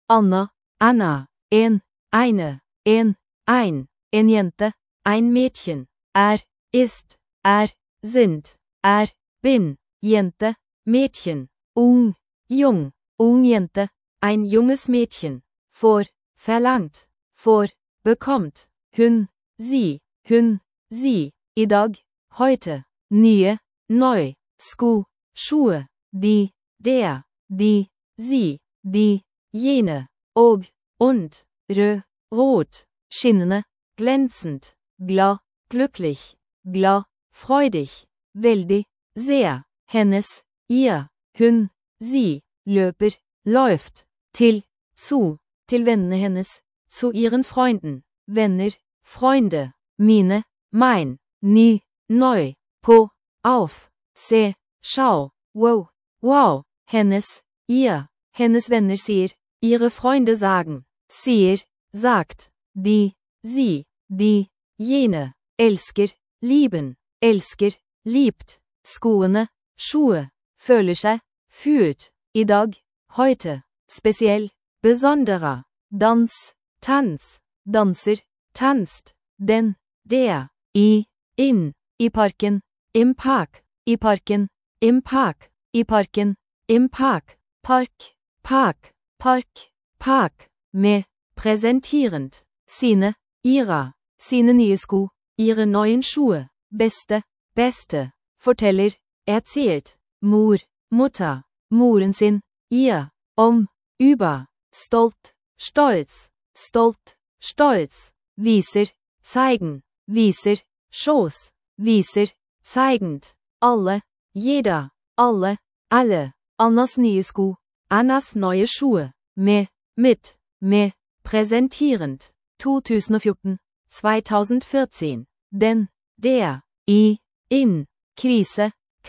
Anna, Anna, eine, ein, en jente, ein Mädchen, ist, sind, bin, jente, Mädchen, ung jung, jente, ein junges Mädchen, får, verlangt, bekommt, hun, sie, i dag, heute, nye, neu, sko, Schuhe, de, die, sie, jene, og, und, rød, rot, skinnende, glänzend, glad, glücklich, glad, freudig, veldig, sehr, hennes, ihr, hun, sie, løper, läuft, til vennene hennes, zu ihren Freunden, venner, Freunde, mine, mein, ny, neu, på, auf, se, schau, wow, hennes venner sier, ihre Freunde sagen, sier, sagt, sie, jene, elsker, lieben, liebt, skoene, Schuhe, føler seg, fühlt, i dag, heute, spesiell, besonderer, dans, Tanz, danser, tanzt, den, der, i parken, im Park, i parken, im Park, i parken, im Park, park, med, präsentierend, sine nye sko, ihre neuen Schuhe, beste, forteller, erzählt, Mutter, moren sin, ihr, om, über, stolt, stolz, viser, zeigen, Schoß, zeigend, alle, jeder, alle, Annas nye sko, Annas neue Schuhe, med, mit, präsentierend, 2014, den, der, in, Krise,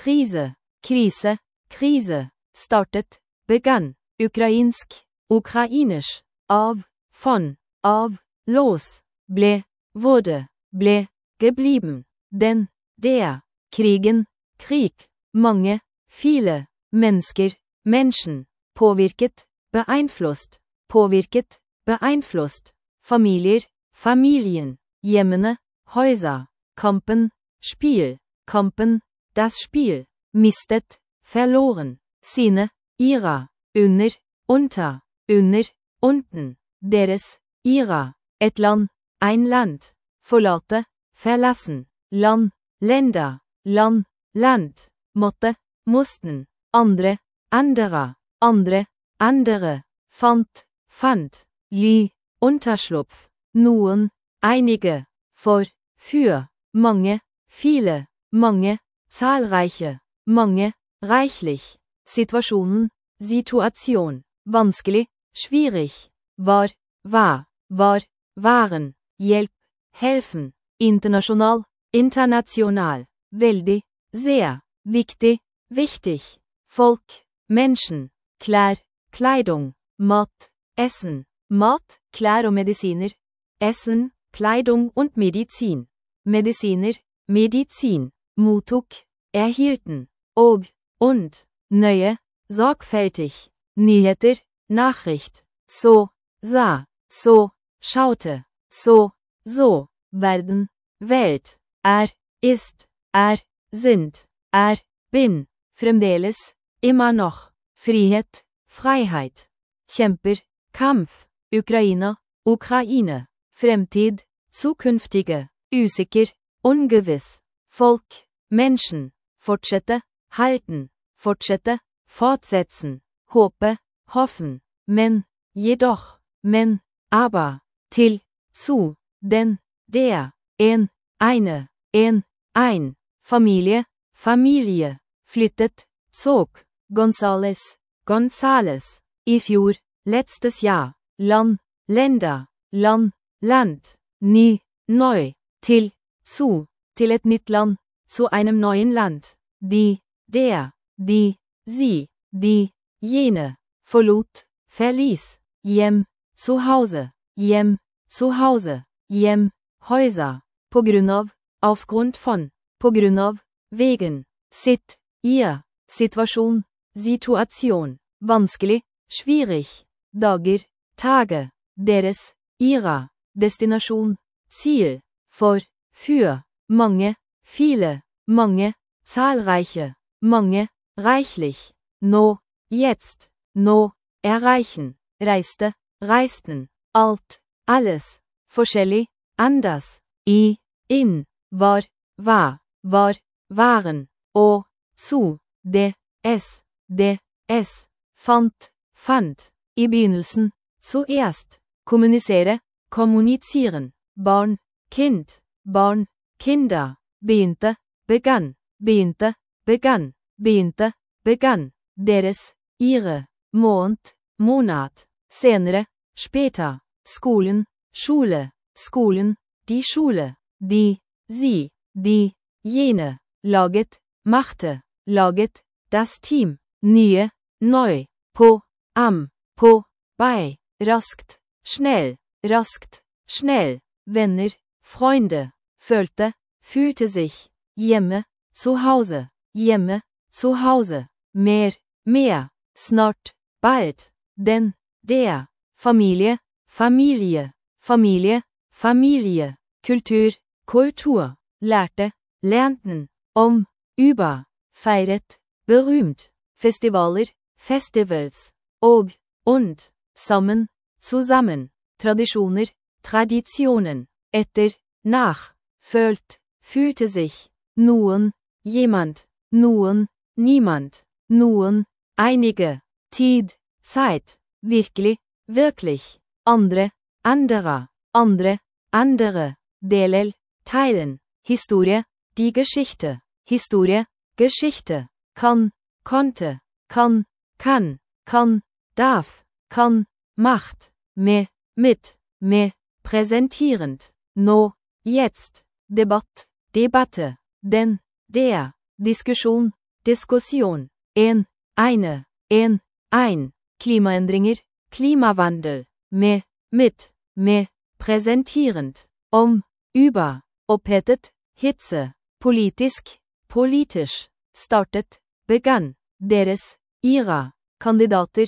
startet, begann, ukrainsk, av, von, los, ble, geblieben, den, der, krigen, Krieg, mange, viele, mennesker, Menschen, påvirket, beeinflusst, familier, Familien, hjemmene, Häuser, kampen, Spiel, das Spiel, mistet, verloren, sine, ihrer, under, unter, unten, deres, ihrer, et land, ein Land, forlate, verlassen, land, Länder, land, måtte, mussten, andre, anderer, andere, fant, ly, Unterschlupf, noen, einige, for, für, mange, viele, mange, zahlreiche, mange, reichlich, situasjonen, Situation, vanskelig, schwierig, var, waren, hjelp, helfen, internasjonal, international, veldig, sehr, viktig, wichtig, folk, Menschen, klær, Kleidung, mat, mat, klær og medisiner, Essen, Kleidung und Medizin, medisiner, mottok, erhielten, og, und, nøye, sorgfältig, nyheter, Nachricht, så, sah, schaute, så, verden, Welt, ist, sind, bin, fremdeles, immer noch, frihet, Freiheit, kjemper, Kampf, Ukraina, fremtid, zukünftige, usikker, ungewiss, folk, Menschen, fortsette, halten, fortsetzen, håpe, hoffen, men, jedoch, aber, til, zu, den, der, eine, ein, familie, flyttet, zog, Gonzales, i fjor, letztes Jahr, land, Länder, land, ny, neu, til et nytt land, zu einem neuen Land, der, sie, jene, forlot, verließ, hjem, Zuhause, hjem, Häuser, på grunn av, aufgrund von, på grunn av, wegen, sitt, ihr, situasjon, Situation, vanskelig, schwierig, dager, Tage, deres, ihrer, destinasjon, Ziel, for, für, mange, viele, mange, zahlreiche, mange, reichlich, nå, jetzt, nå, erreichen, reiste, reisten, alt, alles, forskjellig, anders, i, in, var, war, waren, og, zu, det, es, fant, fand, i begynnelsen, zuerst, kommunisere, kommunizieren, barn, Kind, barn, Kinder, begynte, begann, begynte, deres, ihre, måned, Monat, senere, später, skolen, Schule, die Schule, de, sie, jene, laget, machte, das Team, nye, neu, på, på, bei, raskt, schnell, venner, Freunde, følte, fühlte sich, hjemme, zu Hause, mer, mehr, snart, bald, den, der, familie, Familie, kultur, lærte, lernten, om, über, feiret, berühmt, festivaler, Festivals, og, und, sammen, zusammen, tradisjoner, Traditionen, etter, nach, følt, fühlte sich, noen, jemand, niemand, einige, tid, Zeit, virkelig, wirklich, andre, anderer, andere, delel, teilen, historie, die Geschichte, Geschichte, kan, konnte, kan, kann, darf, macht, med, mit, präsentierend, nå, jetzt, debatte, den, der, diskusjon, Diskussion, eine, ein, klimaendringer, Klimawandel, mit, präsentierend, om, über, opphetet, Hitze, politisk, politisch, startet, begann, deres, ihrer, kandidater,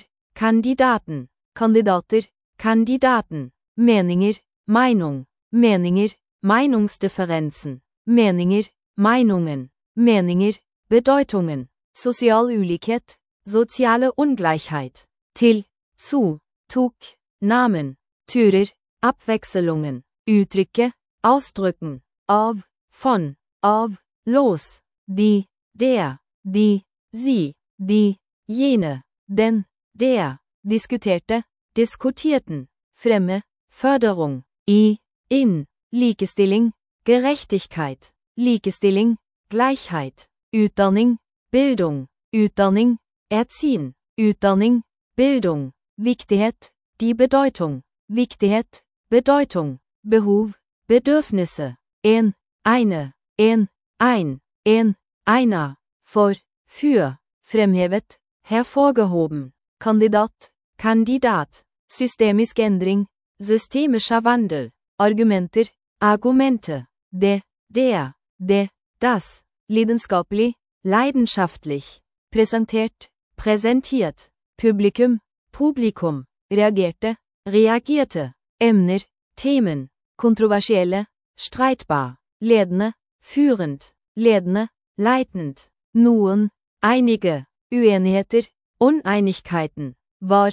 Kandidaten, meninger, Meinung, Meinungsdifferenzen, Meinungen, Bedeutungen, sosial ulikhet, soziale Ungleichheit, til, zu, tok, Namen, turer, Abwechselungen, uttrykke, ausdrücken, av, von, los, de, der, sie, jene, den, der, diskuterte, diskutierten, fremme, Förderung, in, likestilling, Gerechtigkeit, Gleichheit, utdanning, Bildung, Erziehen, utdanning, Bildung, viktighet, die Bedeutung, Bedeutung, behov, Bedürfnisse, eine, ein, einer, for, für, fremhevet, hervorgehoben, Kandidat, systemisk endring, systemischer Wandel, argumenter, Argumente, det, der, das, lidenskapelig, leidenschaftlich, präsentiert, publikum, reagerte, emner, Themen, kontroversielle, streitbar, ledende, führend, leitend, noen, einige, uenigheter, Uneinigkeiten, var,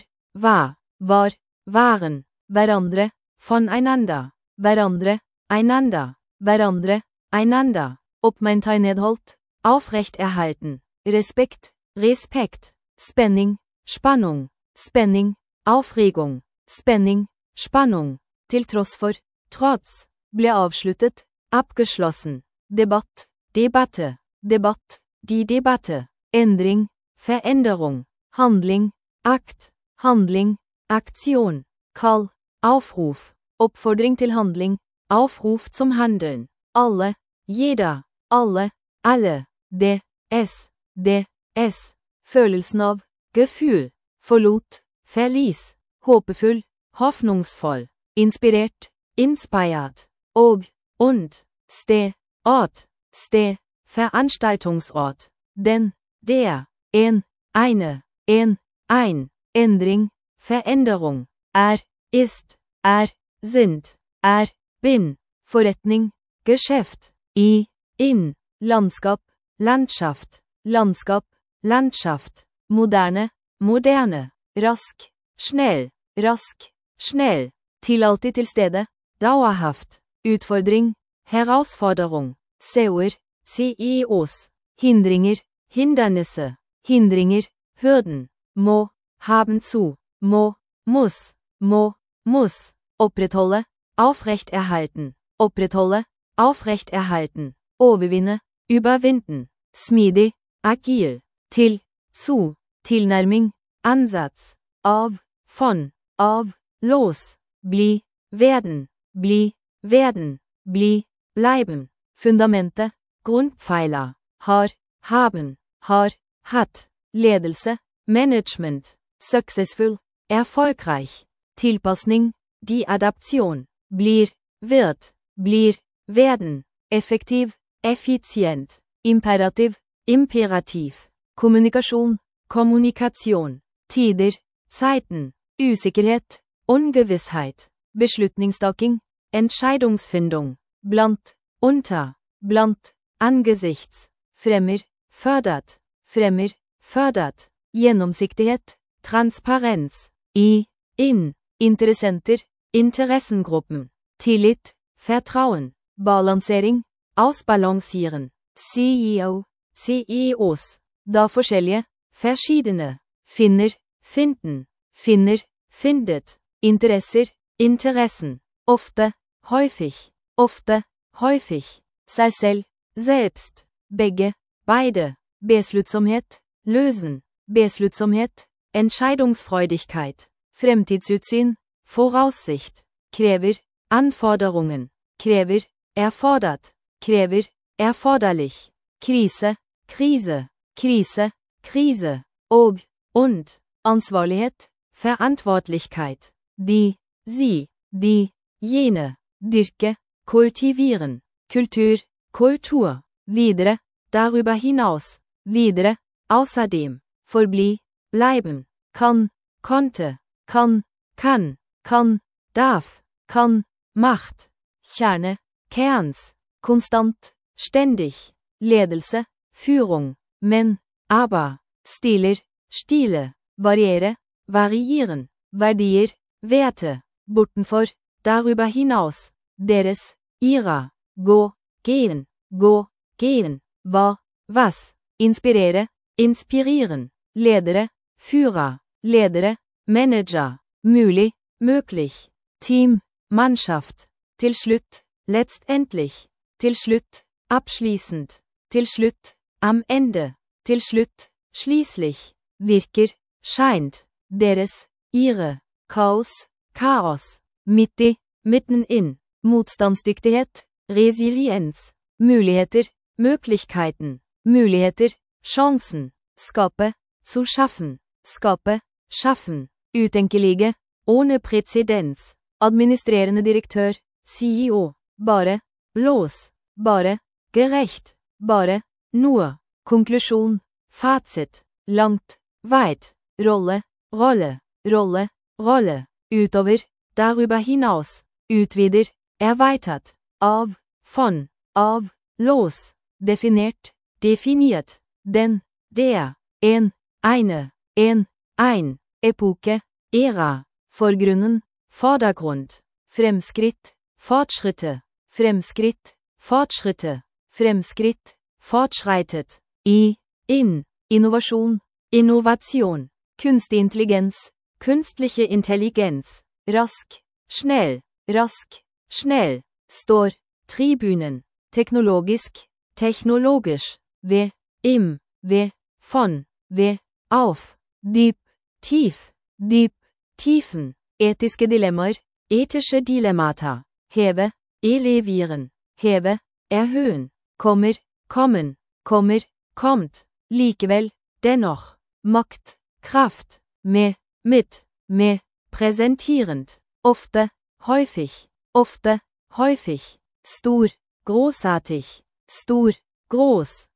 waren, hverandre, voneinander, hverandre, einander, oppmerksomhet, aufrechterhalten, respekt, spenning, Spannung, Aufregung, Spannung, til tross for, trotz, ble avsluttet, abgeschlossen, debatt, die Debatte, endring, Veränderung, handling, Akt, Aktion, kall, Aufruf, oppfordring til handling, Aufruf zum Handeln, alle, jeder, alle, det, es, følelsen av, Gefühl, forlot, verließ, håpefull, hoffnungsvoll, inspirert, inspired, og, und, Ort, Veranstaltungsort, den, der, ein, ein, endring, Veränderung, ist, sind, bin, forretning, Geschäft, in, landskap, Landschaft, Landschaft, moderne, moderne, rask, schnell, schnell, til alltid til stede, dauerhaft, utfordring, Herausforderung, seoer, CEOs, hindringer, Hindernisse, hindringer, Hürden, må, haben zu, må, muss, opprettholde, aufrechterhalten, overvinne, überwinden, smidig, agil, til, zu, tilnærming, Ansatz, av, von, los, bli, werden, bli, bleiben, fundamentet, Grundpfeiler, haben, hat, ledelse, Management, successful, erfolgreich, tilpasning, die Adaption, wird, werden, effektiv, effizient, imperativ, imperativ, kommunikasjon, Kommunikation, tider, Zeiten, usikkerhet, Ungewissheit, beslutningstaking, Entscheidungsfindung, blant, blant, angesichts, fremmer, fördert, gjennomsiktighet, Transparenz, in, interessenter, Interessengruppen, tillit, Vertrauen, balansering, ausbalancieren, CEO, CEOs, da forskjellige, verschiedene, finner, findet, interesser, Interessen, ofte, häufig, seg selv, selbst, begge, beide, besluttsomhet, lösen, besluttsomhet, Entscheidungsfreudigkeit, fremtidsutsyn, Voraussicht, krever, Anforderungen, krever, erfordert, krever, erforderlich, krise, Krise, og, und, ansvarlighet, Verantwortlichkeit, de, jene, dyrke, kultivieren, kultur, videre, darüber hinaus, videre, außerdem, forbli, bleiben, kan, konnte, kan, kann, darf, macht, kjerne, Kerns, konstant, ständig, ledelse, Führung, men, aber, stiler, Stile, variere, variieren, verdier, Werte, bortenfor, darüber hinaus, deres, ihrer, gå, gehen, hva, was, inspirere, inspirieren, ledere, Führer, ledere, Manager, mulig, möglich, team, Mannschaft, til slutt, letztendlich, til slutt, abschließend, til slutt, am Ende, til slutt, schließlich, virker, scheint, deres, ihre, Chaos, midt i, mitten in, motstandsdyktighet, Resilienz, muligheter, Möglichkeiten, Chancen, skape, zu schaffen, schaffen, utenkelige, ohne Präzedenz, administrerende direktør, CEO, bare, bloß, gerecht, nur, konklusjon, Fazit, langt, weit, rolle, Rolle, utover, darüber hinaus, utvider, erweitert, av, los, definert, definiert, den, der, en, eine, ein, epoke, Ära, forgrunnen, Vordergrund, fremskritt, Fortschritte, fremskritt, fortschreitet, in, innovasjon, Innovation, kunstig intelligens, künstliche Intelligenz, rask, schnell, står, Tribünen, teknologisk, technologisch, ved, im, von, auf, dyp, tiefen, etiske dilemmaer, ethische Dilemmata, heve, elevieren, erhöhen, kommen, kommt, likevel, dennoch, makt, Kraft, med, präsentierend, ofte, häufig, stor, großartig, groß,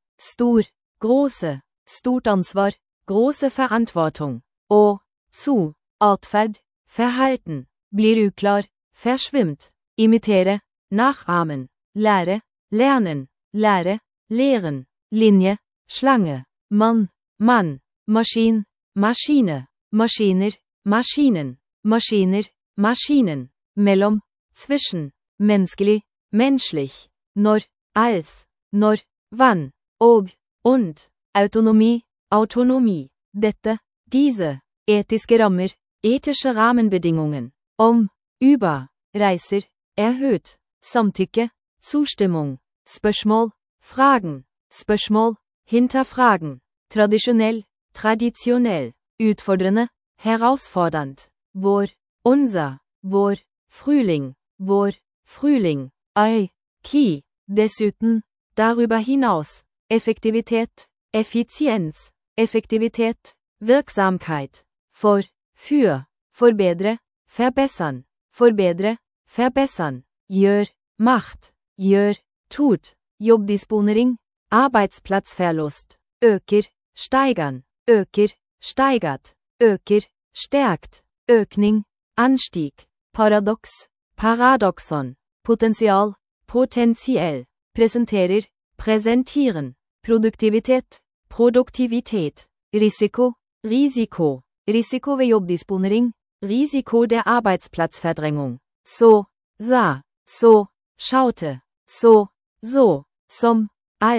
große, stort ansvar, große Verantwortung, og, zu, atferd, verhalten, blir uklar, verschwimmt, imitere, nachahmen, lære, lernen, lære, lehren, linje, Schlange, mann, Mann, maskin, Maschine, maskiner, Maschinen, maskiner, Maschinen, mellom, zwischen, menneskelig, menschlich, når, als, når, wann, og, und, autonomi, Autonomie, dette, diese, etiske rammer, ethische Rahmenbedingungen, om, über, reiser, erhöht, samtykke, Zustimmung, spørsmål, Fragen, spørsmål, hinterfragen, tradisjonell, traditionell, utfordrende, herausfordernd, vår, unser, vår, Frühling, vår, Frühling, ei, Ki, dessuten, darüber hinaus, effektivitet, Effizienz, effektivitet, Wirksamkeit, for, für, forbedre, verbessern, forbedre, verbessern, gjør, macht, gjør, tut, jobbdisponering, Arbeitsplatzverlust, øker, steigern, øker, steigert, øker, stärkt, økning, Anstieg, paradoks, Paradoxon, potensial, potenziell, presenterer, präsentieren, produktivitet, Produktivität, risiko, Risiko, risiko ved jobbdisponering, Risiko der Arbeitsplatzverdrängung, så, sah, så, schaute, så, so, som,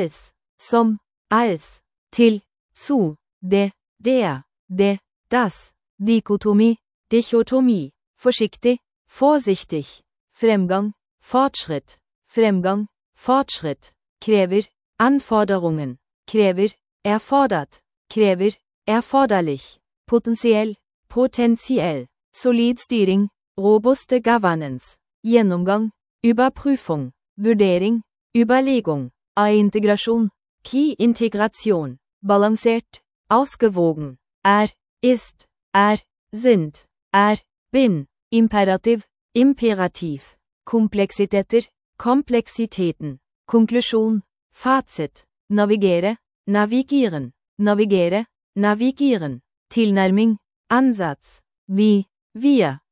som, als, til, zu, det, der, das, dikotomi, Dichotomie, forsiktig, vorsichtig, fremgang, Fortschritt, fremgang, Fortschritt, krever, Anforderungen, krever, erfordert, krever, erforderlich, potensiell, potenziell, solid styring, robuste Governance, gjennomgang, Überprüfung, vurdering, Überlegung, av integrasjon, Key-Integration, balansert, ausgewogen, ist, sind, bin, imperativ, Imperativ, kompleksiteter, Komplexitäten, konklusjon, Fazit, navigere, navigieren, navigere, navigieren, tilnærming, Ansatz, vi, wir,